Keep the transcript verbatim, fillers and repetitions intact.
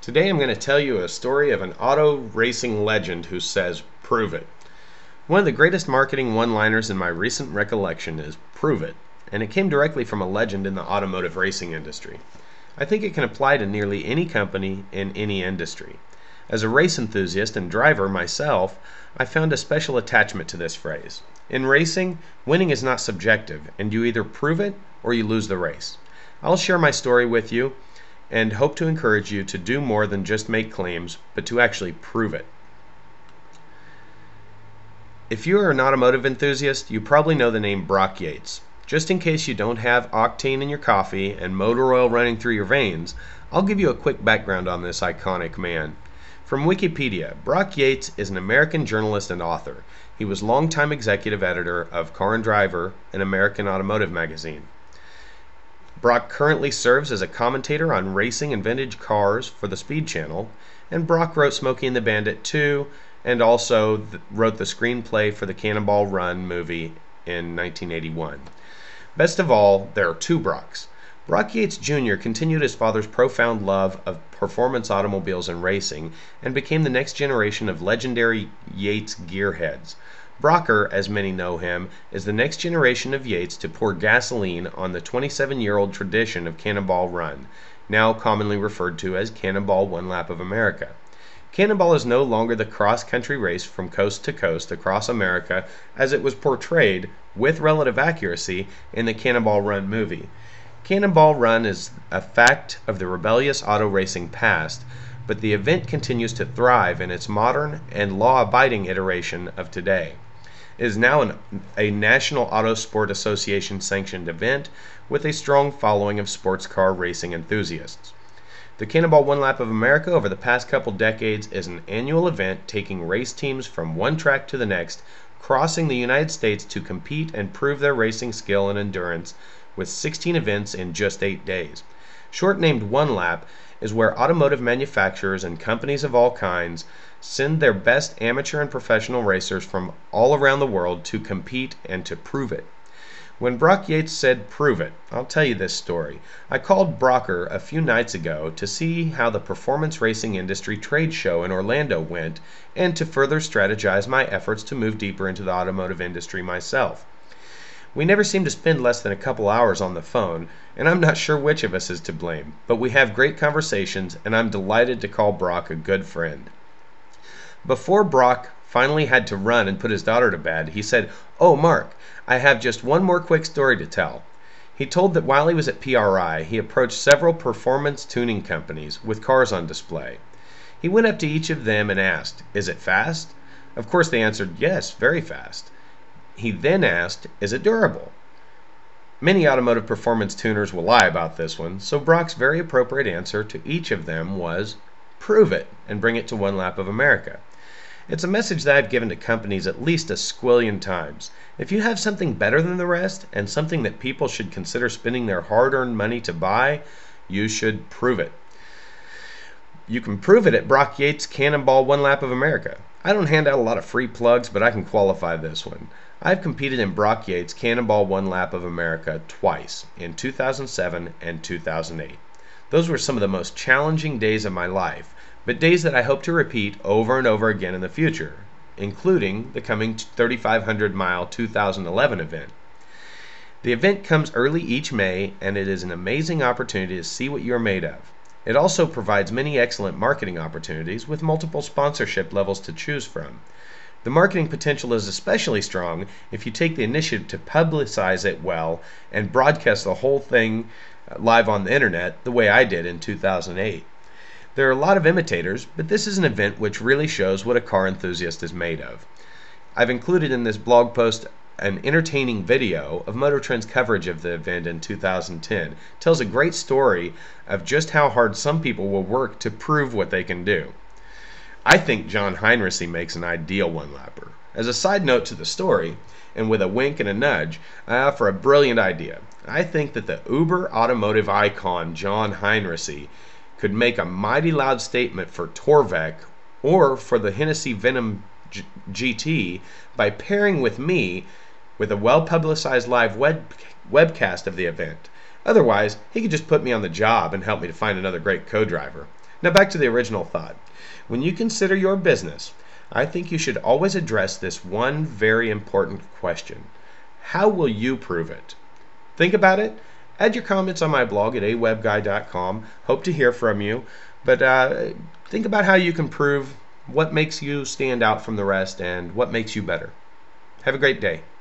Today I'm going to tell you a story of an auto racing legend who says, "Prove it." One of the greatest marketing one-liners in my recent recollection is "Prove it," and it came directly from a legend in the automotive racing industry. I think it can apply to nearly any company in any industry. As a race enthusiast and driver myself, I found a special attachment to this phrase. In racing, winning is not subjective, and you either prove it or you lose the race. I'll share my story with you and hope to encourage you to do more than just make claims, but to actually prove it. If you are an automotive enthusiast, you probably know the name Brock Yates. Just in case you don't have octane in your coffee and motor oil running through your veins, I'll give you a quick background on this iconic man. From Wikipedia, Brock Yates is an American journalist and author. He was longtime executive editor of Car and Driver, an American automotive magazine. Brock currently serves as a commentator on racing and vintage cars for the Speed Channel, and Brock wrote Smokey and the Bandit two, and also th- wrote the screenplay for the Cannonball Run movie in nineteen eighty-one. Best of all, there are two Brocks. Brock Yates Junior continued his father's profound love of performance automobiles and racing, and became the next generation of legendary Yates gearheads. Brocker, as many know him, is the next generation of Yates to pour gasoline on the twenty-seven-year-old tradition of Cannonball Run, now commonly referred to as Cannonball One Lap of America. Cannonball is no longer the cross-country race from coast to coast across America as it was portrayed, with relative accuracy, in the Cannonball Run movie. Cannonball Run is a fact of the rebellious auto racing past, but the event continues to thrive in its modern and law-abiding iteration of today. It is now an, a National Auto Sport Association sanctioned event with a strong following of sports car racing enthusiasts. The Cannonball One Lap of America over the past couple decades is an annual event taking race teams from one track to the next, crossing the United States to compete and prove their racing skill and endurance with sixteen events in just eight days. Short-named One Lap is where automotive manufacturers and companies of all kinds send their best amateur and professional racers from all around the world to compete and to prove it. When Brock Yates said "prove it," I'll tell you this story. I called Brocker a few nights ago to see how the performance racing industry trade show in Orlando went and to further strategize my efforts to move deeper into the automotive industry myself. We never seem to spend less than a couple hours on the phone, and I'm not sure which of us is to blame, but we have great conversations, and I'm delighted to call Brock a good friend. Before Brock finally had to run and put his daughter to bed, he said, "Oh, Mark, I have just one more quick story to tell." He told that while he was at P R I, he approached several performance tuning companies with cars on display. He went up to each of them and asked, "Is it fast?" Of course they answered, "Yes, very fast." He then asked, "Is it durable?" Many automotive performance tuners will lie about this one, so Brock's very appropriate answer to each of them was, "Prove it and bring it to One Lap of America." It's a message that I've given to companies at least a squillion times. If you have something better than the rest and something that people should consider spending their hard-earned money to buy, you should prove it. You can prove it at Brock Yates' Cannonball One Lap of America. I don't hand out a lot of free plugs, but I can qualify this one. I've competed in Brock Yates' Cannonball One Lap of America twice, in two thousand seven and two thousand eight. Those were some of the most challenging days of my life, but days that I hope to repeat over and over again in the future, including the coming thirty-five hundred mile two thousand eleven event. The event comes early each May, and it is an amazing opportunity to see what you are made of. It also provides many excellent marketing opportunities with multiple sponsorship levels to choose from. The marketing potential is especially strong if you take the initiative to publicize it well and broadcast the whole thing live on the internet the way I did in two thousand eight. There are a lot of imitators, but this is an event which really shows what a car enthusiast is made of. I've included in this blog post an entertaining video of Motor Trend's coverage of the event in two thousand ten. It tells a great story of just how hard some people will work to prove what they can do. I think John Heinrichsey makes an ideal one-lapper. As a side note to the story, and with a wink and a nudge, I offer a brilliant idea. I think that the uber automotive icon John Heinrichsey could make a mighty loud statement for Torvec or for the Hennessy Venom G- GT by pairing with me with a well-publicized live web- webcast of the event. Otherwise, he could just put me on the job and help me to find another great co-driver. Now back to the original thought. When you consider your business, I think you should always address this one very important question. How will you prove it? Think about it. Add your comments on my blog at a web guy dot com. Hope to hear from you. But uh, think about how you can prove what makes you stand out from the rest and what makes you better. Have a great day.